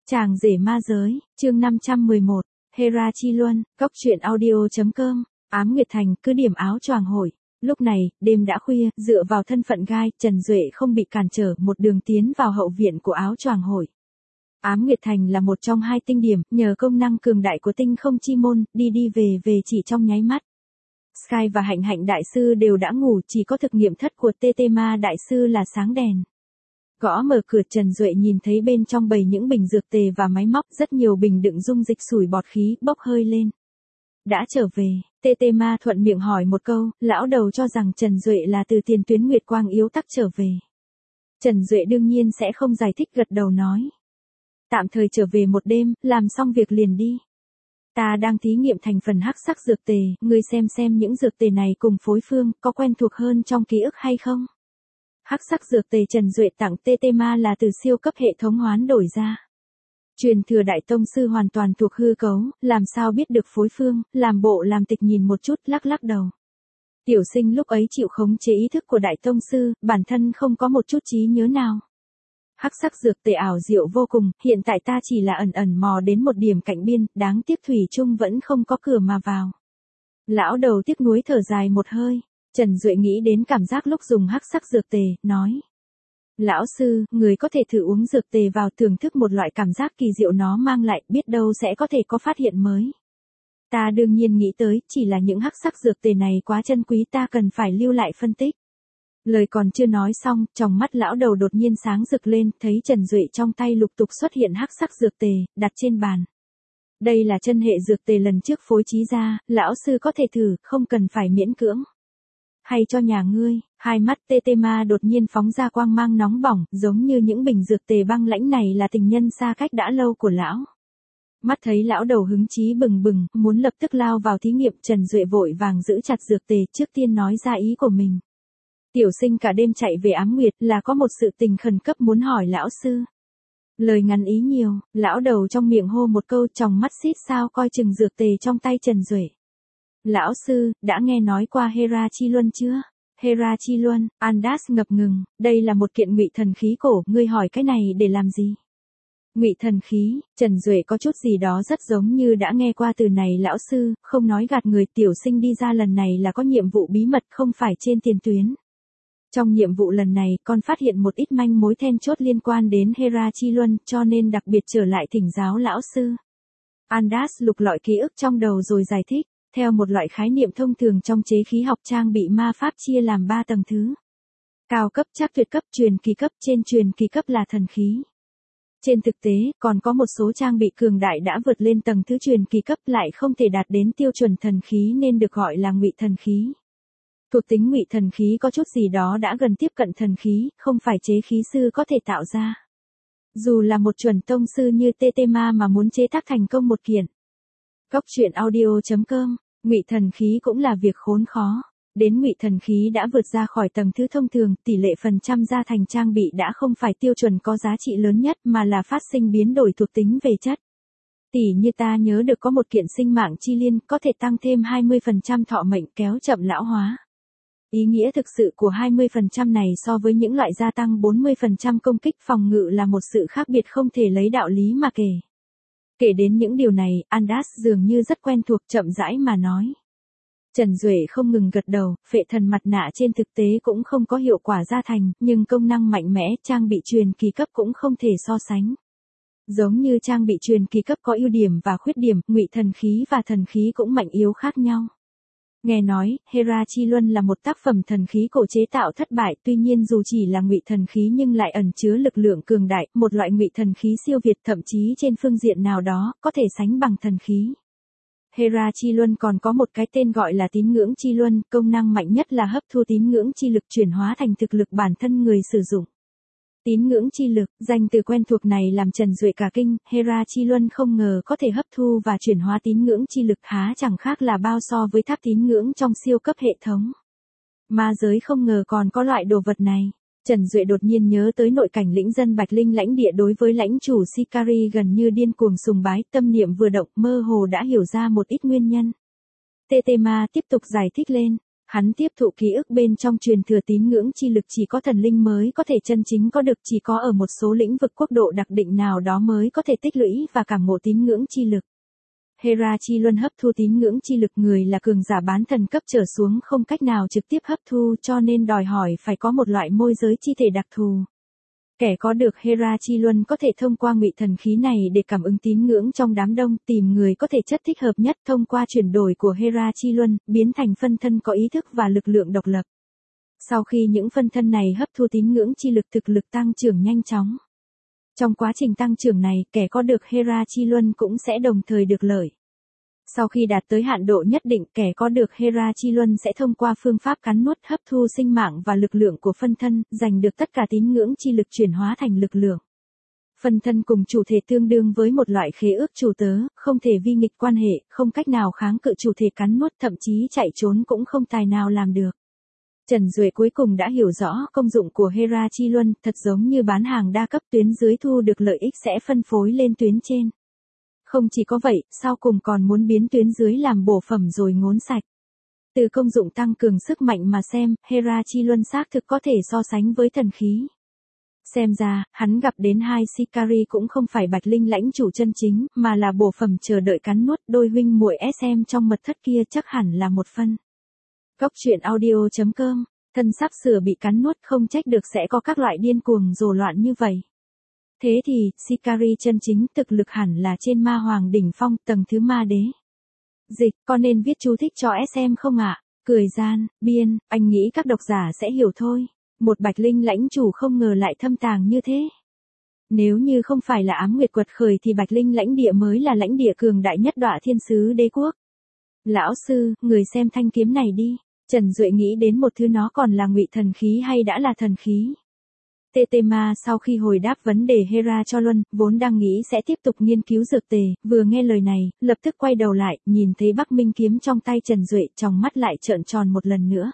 Chàng rể ma giới, chương 511, Hera Chi Luân, Cóc truyện audio.com, Ám Nguyệt Thành, cứ điểm áo choàng hội. Lúc này, đêm đã khuya, dựa vào thân phận gai, Trần Duệ không bị cản trở, một đường tiến vào hậu viện của áo choàng hội. Ám Nguyệt Thành là một trong hai tinh điểm, nhờ công năng cường đại của tinh không chi môn, đi về chỉ trong nháy mắt. Sky và Hạnh Hạnh đại sư đều đã ngủ, chỉ có thực nghiệm thất của TT Ma đại sư là sáng đèn. Gõ mở cửa, Trần Duệ nhìn thấy bên trong bày những bình dược tề và máy móc, rất nhiều bình đựng dung dịch sủi bọt khí, bốc hơi lên. Đã trở về, TT Ma thuận miệng hỏi một câu, lão đầu cho rằng Trần Duệ là từ tiền tuyến Nguyệt Quang yếu tắc trở về. Trần Duệ đương nhiên sẽ không giải thích, gật đầu nói. Tạm thời trở về một đêm, làm xong việc liền đi. Ta đang thí nghiệm thành phần hắc sắc dược tề, ngươi xem những dược tề này cùng phối phương, có quen thuộc hơn trong ký ức hay không? Hắc sắc dược tề Trần Duệ tặng TT Ma là từ siêu cấp hệ thống hoán đổi ra. Truyền thừa đại tông sư hoàn toàn thuộc hư cấu, làm sao biết được phối phương, làm bộ làm tịch nhìn một chút, lắc đầu. Tiểu sinh lúc ấy chịu khống chế ý thức của đại tông sư, bản thân không có một chút trí nhớ nào. Hắc sắc dược tề ảo diệu vô cùng, hiện tại ta chỉ là ẩn mò đến một điểm cạnh biên, đáng tiếc thủy chung vẫn không có cửa mà vào. Lão đầu tiếc nuối thở dài một hơi. Trần Duệ nghĩ đến cảm giác lúc dùng hắc sắc dược tề, nói. Lão sư, người có thể thử uống dược tề vào, thưởng thức một loại cảm giác kỳ diệu nó mang lại, biết đâu sẽ có thể có phát hiện mới. Ta đương nhiên nghĩ tới, chỉ là những hắc sắc dược tề này quá chân quý, ta cần phải lưu lại phân tích. Lời còn chưa nói xong, trong mắt lão đầu đột nhiên sáng rực lên, thấy Trần Duệ trong tay lục tục xuất hiện hắc sắc dược tề, đặt trên bàn. Đây là chân hệ dược tề lần trước phối trí ra, lão sư có thể thử, không cần phải miễn cưỡng. Hay cho nhà ngươi, hai mắt TT Ma đột nhiên phóng ra quang mang nóng bỏng, giống như những bình dược tề băng lãnh này là tình nhân xa cách đã lâu của lão. Mắt thấy lão đầu hứng chí bừng bừng, muốn lập tức lao vào thí nghiệm, Trần Duệ vội vàng giữ chặt dược tề, trước tiên nói ra ý của mình. Tiểu sinh cả đêm chạy về Ám Nguyệt, là có một sự tình khẩn cấp muốn hỏi lão sư. Lời ngắn ý nhiều, lão đầu trong miệng hô một câu, trong mắt xít sao coi chừng dược tề trong tay Trần Duệ. Lão sư, đã nghe nói qua Hera Chi Luân chưa? Hera Chi Luân, Andas ngập ngừng, đây là một kiện ngụy thần khí cổ, ngươi hỏi cái này để làm gì? Ngụy thần khí, Trần Duệ có chút gì đó rất giống như đã nghe qua từ này lão sư, không nói gạt người, tiểu sinh đi ra lần này là có nhiệm vụ bí mật, không phải trên tiền tuyến. Trong nhiệm vụ lần này, con phát hiện một ít manh mối then chốt liên quan đến Hera Chi Luân, cho nên đặc biệt trở lại thỉnh giáo lão sư. Andas lục lọi ký ức trong đầu rồi giải thích. Theo một loại khái niệm thông thường trong chế khí học, trang bị ma pháp chia làm 3 tầng thứ. Cao cấp, chắc tuyệt cấp, truyền kỳ cấp, trên truyền kỳ cấp là thần khí. Trên thực tế, còn có một số trang bị cường đại đã vượt lên tầng thứ truyền kỳ cấp lại không thể đạt đến tiêu chuẩn thần khí nên được gọi là ngụy thần khí. Thuộc tính ngụy thần khí có chút gì đó đã gần tiếp cận thần khí, không phải chế khí sư có thể tạo ra. Dù là một chuẩn tông sư như TT Ma mà muốn chế tác thành công một kiện. Cóc truyện audio.com, ngụy thần khí cũng là việc khốn khó. Đến ngụy thần khí đã vượt ra khỏi tầng thứ thông thường, tỷ lệ phần trăm ra thành trang bị đã không phải tiêu chuẩn có giá trị lớn nhất mà là phát sinh biến đổi thuộc tính về chất. Tỷ như ta nhớ được có một kiện sinh mạng chi liên có thể tăng thêm 20% thọ mệnh, kéo chậm lão hóa. Ý nghĩa thực sự của 20% này so với những loại gia tăng 40% công kích phòng ngự là một sự khác biệt không thể lấy đạo lý mà kể. Kể đến những điều này, Andas dường như rất quen thuộc, chậm rãi mà nói. Trần Duệ không ngừng gật đầu, phệ thần mặt nạ trên thực tế cũng không có hiệu quả gia thành, nhưng công năng mạnh mẽ, trang bị truyền kỳ cấp cũng không thể so sánh. Giống như trang bị truyền kỳ cấp có ưu điểm và khuyết điểm, ngụy thần khí và thần khí cũng mạnh yếu khác nhau. Nghe nói, Hera Chi Luân là một tác phẩm thần khí cổ chế tạo thất bại, tuy nhiên dù chỉ là ngụy thần khí nhưng lại ẩn chứa lực lượng cường đại, một loại ngụy thần khí siêu việt, thậm chí trên phương diện nào đó, có thể sánh bằng thần khí. Hera Chi Luân còn có một cái tên gọi là tín ngưỡng chi luân, công năng mạnh nhất là hấp thu tín ngưỡng chi lực chuyển hóa thành thực lực bản thân người sử dụng. Tín ngưỡng chi lực, danh từ quen thuộc này làm Trần Duệ cả kinh, Hera Chi Luân không ngờ có thể hấp thu và chuyển hóa tín ngưỡng chi lực, há chẳng khác là bao so với tháp tín ngưỡng trong siêu cấp hệ thống. Ma giới không ngờ còn có loại đồ vật này. Trần Duệ đột nhiên nhớ tới nội cảnh lĩnh dân Bạch Linh lãnh địa đối với lãnh chủ Sikari gần như điên cuồng sùng bái, tâm niệm vừa động, mơ hồ đã hiểu ra một ít nguyên nhân. TT Ma tiếp tục giải thích lên. Hắn tiếp thụ ký ức bên trong truyền thừa tín ngưỡng chi lực chỉ có thần linh mới có thể chân chính có được, chỉ có ở một số lĩnh vực quốc độ đặc định nào đó mới có thể tích lũy và cảm ngộ tín ngưỡng chi lực. Hera chi luân hấp thu tín ngưỡng chi lực, người là cường giả bán thần cấp trở xuống không cách nào trực tiếp hấp thu, cho nên đòi hỏi phải có một loại môi giới chi thể đặc thù. Kẻ có được Hera chi luân có thể thông qua ngụy thần khí này để cảm ứng tín ngưỡng trong đám đông, tìm người có thể chất thích hợp nhất, thông qua chuyển đổi của Hera chi luân, biến thành phân thân có ý thức và lực lượng độc lập. Sau khi những phân thân này hấp thu tín ngưỡng chi lực, thực lực tăng trưởng nhanh chóng. Trong quá trình tăng trưởng này, kẻ có được Hera chi luân cũng sẽ đồng thời được lợi. Sau khi đạt tới hạn độ nhất định, kẻ có được Hera chi luân sẽ thông qua phương pháp cắn nuốt hấp thu sinh mạng và lực lượng của phân thân, giành được tất cả tín ngưỡng chi lực chuyển hóa thành lực lượng. Phân thân cùng chủ thể tương đương với một loại khế ước chủ tớ, không thể vi nghịch quan hệ, không cách nào kháng cự chủ thể cắn nuốt, thậm chí chạy trốn cũng không tài nào làm được. Trần Duệ cuối cùng đã hiểu rõ công dụng của Hera chi luân, thật giống như bán hàng đa cấp, tuyến dưới thu được lợi ích sẽ phân phối lên tuyến trên. Không chỉ có vậy, sau cùng còn muốn biến tuyến dưới làm bổ phẩm rồi ngốn sạch. Từ công dụng tăng cường sức mạnh mà xem, Hera chi luân xác thực có thể so sánh với thần khí. Xem ra, hắn gặp đến hai Sicari cũng không phải Bạch Linh lãnh chủ chân chính, mà là bổ phẩm chờ đợi cắn nuốt. Đôi huynh muội SM trong mật thất kia chắc hẳn là một phân. Góc truyện audio.com, thân sắp sửa bị cắn nuốt, không trách được sẽ có các loại điên cuồng rồ loạn như vậy. Thế thì, Sicari chân chính thực lực hẳn là trên ma hoàng đỉnh phong, tầng thứ ma đế. Dịch, con nên viết chú thích cho SM không ạ? Cười gian, biên, anh nghĩ các độc giả sẽ hiểu thôi. Một Bạch Linh lãnh chủ không ngờ lại thâm tàng như thế. Nếu như không phải là ám nguyệt quật khởi thì Bạch Linh lãnh địa mới là lãnh địa cường đại nhất Đọa Thiên Sứ Đế quốc. Lão sư, người xem thanh kiếm này đi. Trần Duệ nghĩ đến một thứ, nó còn là ngụy thần khí hay đã là thần khí. Tetema sau khi hồi đáp vấn đề Hera cho Luân, vốn đang nghĩ sẽ tiếp tục nghiên cứu dược tề, vừa nghe lời này, lập tức quay đầu lại, nhìn thấy Bắc Minh kiếm trong tay Trần Duệ, trong mắt lại trợn tròn một lần nữa.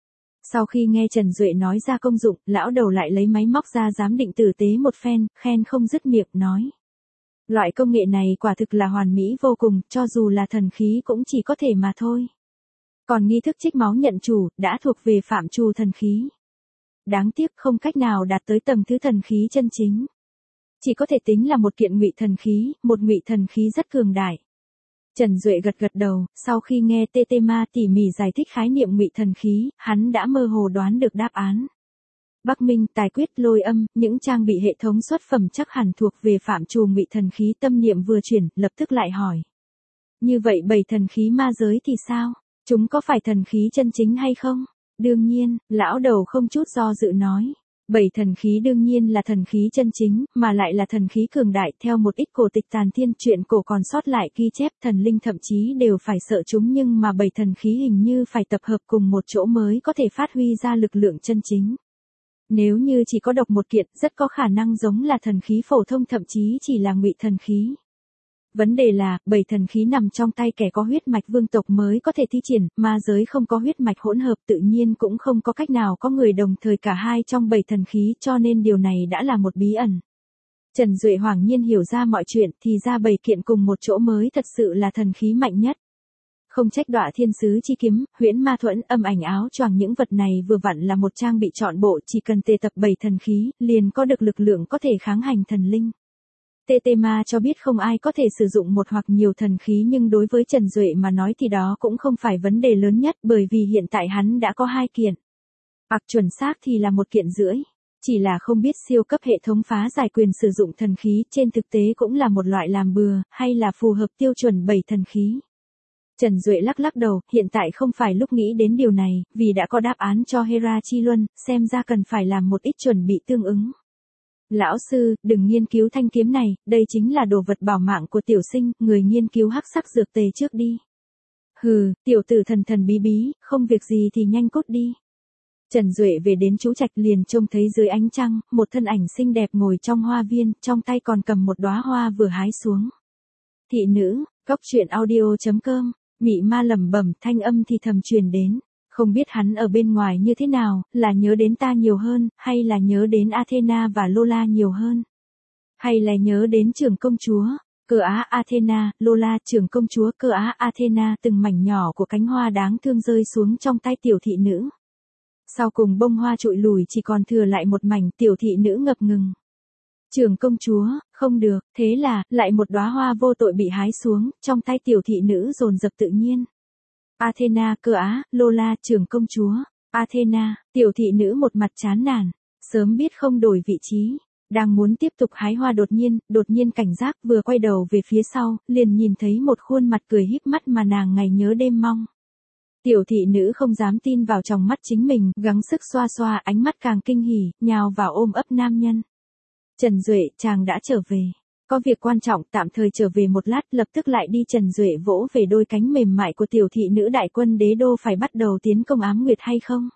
Sau khi nghe Trần Duệ nói ra công dụng, lão đầu lại lấy máy móc ra giám định tử tế một phen, khen không dứt miệng, nói. Loại công nghệ này quả thực là hoàn mỹ vô cùng, cho dù là thần khí cũng chỉ có thể mà thôi. Còn nghi thức trích máu nhận chủ, đã thuộc về phạm trù thần khí. Đáng tiếc không cách nào đạt tới tầng thứ thần khí chân chính. Chỉ có thể tính là một kiện ngụy thần khí, một ngụy thần khí rất cường đại. Trần Duệ gật gật đầu, sau khi nghe Tetema tỉ mỉ giải thích khái niệm ngụy thần khí, hắn đã mơ hồ đoán được đáp án. Bắc Minh, tài quyết, lôi âm, những trang bị hệ thống xuất phẩm chắc hẳn thuộc về phạm trù ngụy thần khí. Tâm niệm vừa chuyển, lập tức lại hỏi. Như vậy 7 thần khí ma giới thì sao? Chúng có phải thần khí chân chính hay không? Đương nhiên, lão đầu không chút do dự nói. 7 thần khí đương nhiên là thần khí chân chính, mà lại là thần khí cường đại. Theo một ít cổ tịch tàn thiên truyện cổ còn sót lại ghi chép, thần linh thậm chí đều phải sợ chúng, nhưng mà 7 thần khí hình như phải tập hợp cùng một chỗ mới có thể phát huy ra lực lượng chân chính. Nếu như chỉ có độc một kiện, rất có khả năng giống là thần khí phổ thông, thậm chí chỉ là ngụy thần khí. Vấn đề là, 7 thần khí nằm trong tay kẻ có huyết mạch vương tộc mới có thể thi triển, ma giới không có huyết mạch hỗn hợp, tự nhiên cũng không có cách nào có người đồng thời cả hai trong 7 thần khí, cho nên điều này đã là một bí ẩn. Trần Duệ hoảng nhiên hiểu ra mọi chuyện, thì ra 7 kiện cùng một chỗ mới thật sự là thần khí mạnh nhất. Không trách Đọa Thiên Sứ chi kiếm, huyễn ma thuẫn, âm ảnh áo choàng, những vật này vừa vặn là một trang bị trọn bộ, chỉ cần tề tập 7 thần khí, liền có được lực lượng có thể kháng hành thần linh. Tetema cho biết không ai có thể sử dụng một hoặc nhiều thần khí, nhưng đối với Trần Duệ mà nói thì đó cũng không phải vấn đề lớn nhất, bởi vì hiện tại hắn đã có 2 kiện. Chuẩn xác thì là 1,5 kiện. Chỉ là không biết siêu cấp hệ thống phá giải quyền sử dụng thần khí, trên thực tế cũng là một loại làm bừa, hay là phù hợp tiêu chuẩn 7 thần khí. Trần Duệ lắc lắc đầu, hiện tại không phải lúc nghĩ đến điều này, vì đã có đáp án cho Hera chi luân, xem ra cần phải làm một ít chuẩn bị tương ứng. Lão sư, đừng nghiên cứu thanh kiếm này, đây chính là đồ vật bảo mạng của tiểu sinh, người nghiên cứu hắc sắc dược tề trước đi. Hừ, tiểu tử thần thần bí bí, không việc gì thì nhanh cút đi. Trần Duệ về đến chú trạch liền trông thấy dưới ánh trăng, một thân ảnh xinh đẹp ngồi trong hoa viên, trong tay còn cầm một đóa hoa vừa hái xuống. Thị nữ, góc truyện audio.com, mị ma lẩm bẩm, thanh âm thì thầm truyền đến. Không biết hắn ở bên ngoài như thế nào, là nhớ đến ta nhiều hơn, hay là nhớ đến Athena và Lola nhiều hơn? Hay là nhớ đến trưởng công chúa? Cơ Á Athena, Lola trưởng công chúa Cơ Á Athena, từng mảnh nhỏ của cánh hoa đáng thương rơi xuống trong tay tiểu thị nữ. Sau cùng bông hoa trụi lùi chỉ còn thừa lại một mảnh, tiểu thị nữ ngập ngừng. Trưởng công chúa, không được, thế là, lại một đóa hoa vô tội bị hái xuống, trong tay tiểu thị nữ dồn dập tự nhiên. Athena, Cơ Á, Lola, trưởng công chúa. Athena, tiểu thị nữ một mặt chán nản, sớm biết không đổi vị trí. Đang muốn tiếp tục hái hoa đột nhiên cảnh giác, vừa quay đầu về phía sau, liền nhìn thấy một khuôn mặt cười híp mắt mà nàng ngày nhớ đêm mong. Tiểu thị nữ không dám tin vào tròng mắt chính mình, gắng sức xoa xoa, ánh mắt càng kinh hỉ, nhào vào ôm ấp nam nhân. Trần Duệ, chàng đã trở về. Có việc quan trọng, tạm thời trở về một lát, lập tức lại đi. Trần Duệ vỗ về đôi cánh mềm mại của tiểu thị nữ. Đại quân đế đô phải bắt đầu tiến công Ám Nguyệt hay không?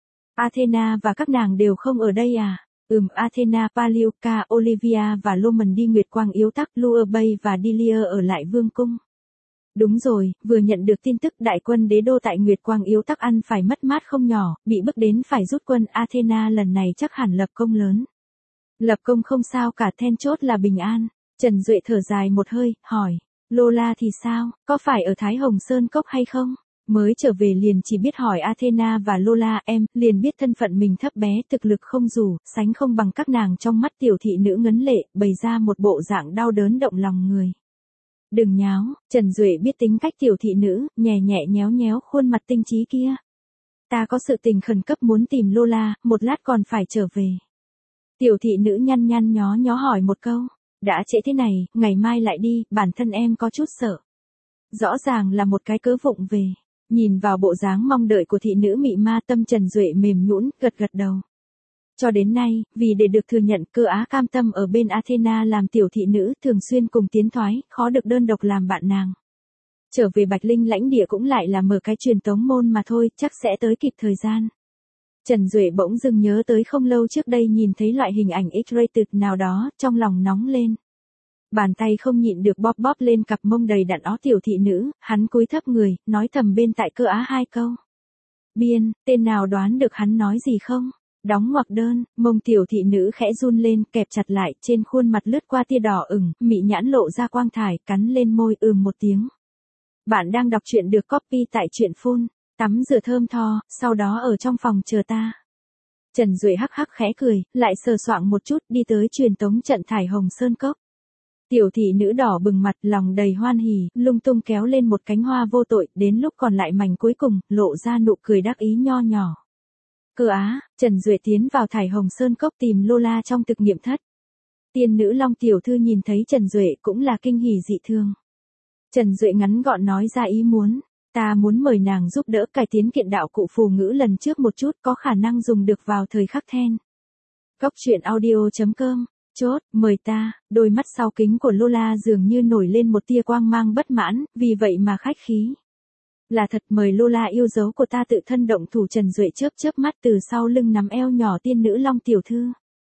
Athena và các nàng đều không ở đây à? Athena, Paliuca, Olivia và Loman đi Nguyệt Quang Yếu Tắc, Luerbay và Delia ở lại vương cung. Đúng rồi, vừa nhận được tin tức đại quân đế đô tại Nguyệt Quang Yếu Tắc ăn phải mất mát không nhỏ, bị bức đến phải rút quân. Athena lần này chắc hẳn lập công lớn. Lập công không sao cả, then chốt là bình an. Trần Duệ thở dài một hơi, hỏi, Lola thì sao, có phải ở Thái Hồng Sơn Cốc hay không? Mới trở về liền chỉ biết hỏi Athena và Lola, em, liền biết thân phận mình thấp bé, thực lực không dù, sánh không bằng các nàng. Trong mắt tiểu thị nữ ngấn lệ, bày ra một bộ dạng đau đớn động lòng người. Đừng nháo, Trần Duệ biết tính cách tiểu thị nữ, nhẹ nhẹ nhéo nhéo khuôn mặt tinh trí kia. Ta có sự tình khẩn cấp muốn tìm Lola, một lát còn phải trở về. Tiểu thị nữ nhăn nhăn nhó nhó hỏi một câu, đã trễ thế này, ngày mai lại đi, bản thân em có chút sợ. Rõ ràng là một cái cớ vụng về. Nhìn vào bộ dáng mong đợi của thị nữ mị ma, tâm Trần Duệ mềm nhũn, gật gật đầu. Cho đến nay, vì để được thừa nhận, Cơ Á cam tâm ở bên Athena làm tiểu thị nữ, thường xuyên cùng tiến thoái, khó được đơn độc làm bạn nàng. Trở về Bạch Linh lãnh địa cũng lại là mở cái truyền tống môn mà thôi, chắc sẽ tới kịp thời gian. Trần Duệ bỗng dưng nhớ tới không lâu trước đây nhìn thấy loại hình ảnh X-rated nào đó, trong lòng nóng lên. Bàn tay không nhịn được bóp bóp lên cặp mông đầy đặn ó tiểu thị nữ, hắn cúi thấp người, nói thầm bên tai Cơ Á hai câu. Biên, tên nào đoán được hắn nói gì không? Đóng ngoặc đơn, mông tiểu thị nữ khẽ run lên, kẹp chặt lại, trên khuôn mặt lướt qua tia đỏ ửng, mị nhãn lộ ra quang thải, cắn lên môi một tiếng. Bạn đang đọc truyện được copy tại truyện phun, tắm rửa thơm tho, sau đó ở trong phòng chờ ta. Trần Duệ hắc hắc khẽ cười, lại sờ soạng một chút, đi tới truyền tống trận Thải Hồng Sơn Cốc. Tiểu thị nữ đỏ bừng mặt, lòng đầy hoan hỉ, lung tung kéo lên một cánh hoa vô tội, đến lúc còn lại mảnh cuối cùng, lộ ra nụ cười đắc ý nho nhỏ. Cơ Á, Trần Duệ tiến vào Thải Hồng Sơn Cốc tìm Lola trong thực nghiệm thất. Tiên nữ Long tiểu thư nhìn thấy Trần Duệ cũng là kinh hỉ dị thương. Trần Duệ ngắn gọn nói ra ý muốn, ta muốn mời nàng giúp đỡ cải tiến kiện đạo cụ phù ngữ lần trước một chút, có khả năng dùng được vào thời khắc then. Cốc truyện audio.com, chốt, mời ta. Đôi mắt sau kính của Lola dường như nổi lên một tia quang mang bất mãn, vì vậy mà khách khí. Là thật, mời Lola yêu dấu của ta tự thân động thủ. Trần Duệ chớp chớp mắt từ sau lưng nắm eo nhỏ tiên nữ Long tiểu thư.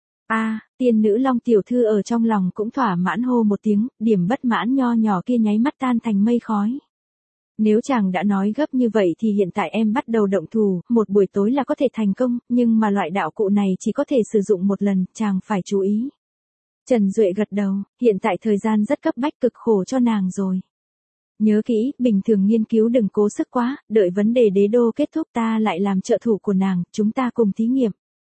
Tiên nữ Long tiểu thư ở trong lòng cũng thỏa mãn hô một tiếng, điểm bất mãn nho nhỏ kia nháy mắt tan thành mây khói. Nếu chàng đã nói gấp như vậy thì hiện tại em bắt đầu động thủ, một buổi tối là có thể thành công, nhưng mà loại đạo cụ này chỉ có thể sử dụng một lần, chàng phải chú ý. Trần Duệ gật đầu, hiện tại thời gian rất cấp bách, cực khổ cho nàng rồi. Nhớ kỹ, bình thường nghiên cứu đừng cố sức quá, đợi vấn đề đế đô kết thúc ta lại làm trợ thủ của nàng, chúng ta cùng thí nghiệm.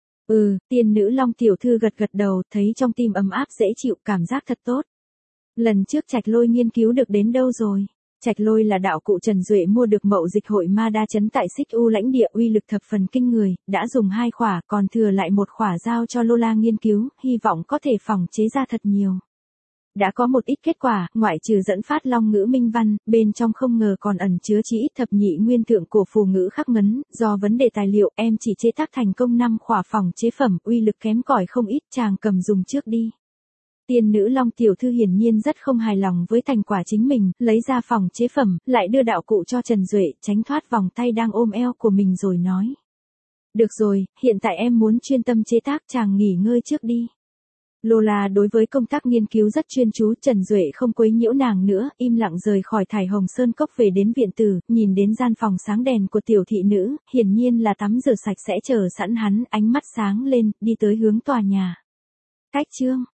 Tiên nữ Long tiểu thư gật gật đầu, thấy trong tim ấm áp dễ chịu, cảm giác thật tốt. Lần trước Trạch Lôi nghiên cứu được đến đâu rồi? Trạch Lôi là đạo cụ Trần Duệ mua được Mậu Dịch hội ma đa chấn tại Xích U lãnh địa, uy lực thập phần kinh người, đã dùng 2 khỏa, còn thừa lại 1 khỏa giao cho Lola nghiên cứu, hy vọng có thể phòng chế ra thật nhiều. Đã có một ít kết quả, ngoại trừ dẫn phát long ngữ minh văn, bên trong không ngờ còn ẩn chứa chí ít thập nhị nguyên thượng cổ phù ngữ khắc ngấn, do vấn đề tài liệu em chỉ chế tác thành công 5 khỏa phòng chế phẩm, uy lực kém cỏi không ít, chàng cầm dùng trước đi. Tiên nữ Long tiểu thư hiển nhiên rất không hài lòng với thành quả chính mình, lấy ra phòng chế phẩm, lại đưa đạo cụ cho Trần Duệ, tránh thoát vòng tay đang ôm eo của mình rồi nói. Được rồi, hiện tại em muốn chuyên tâm chế tác, chàng nghỉ ngơi trước đi. Lola đối với công tác nghiên cứu rất chuyên chú, Trần Duệ không quấy nhiễu nàng nữa, im lặng rời khỏi Thải Hồng Sơn Cốc về đến viện tử, nhìn đến gian phòng sáng đèn của tiểu thị nữ, hiển nhiên là tắm rửa sạch sẽ chờ sẵn hắn, ánh mắt sáng lên, đi tới hướng tòa nhà. Cách chương